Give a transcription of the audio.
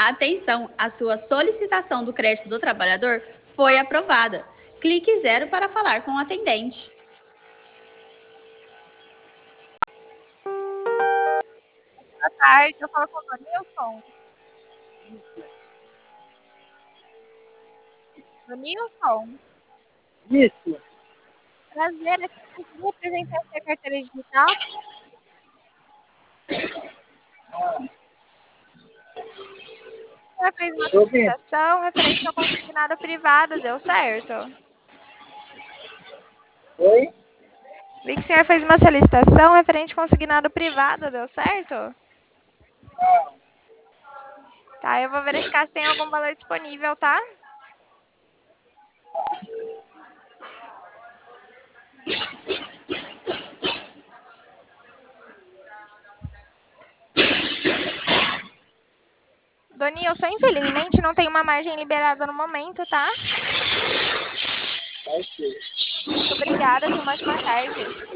Atenção, a sua solicitação do crédito do trabalhador foi aprovada. Clique 0 para falar com o atendente. Boa tarde, eu falo com o Donilson. Donilson, Isso. prazer, é que eu consegui apresentar a sua carteira digital. Você fez uma Tô ouvindo. solicitação referente ao consignado privado, deu certo? Oi? Vi que o senhor fez uma solicitação referente ao consignado privado, deu certo? Tá, eu vou verificar se tem algum valor disponível, tá? Donilson, infelizmente não tem uma margem liberada no momento, tá? Vai ser. Muito obrigada, tenha uma ótima tarde.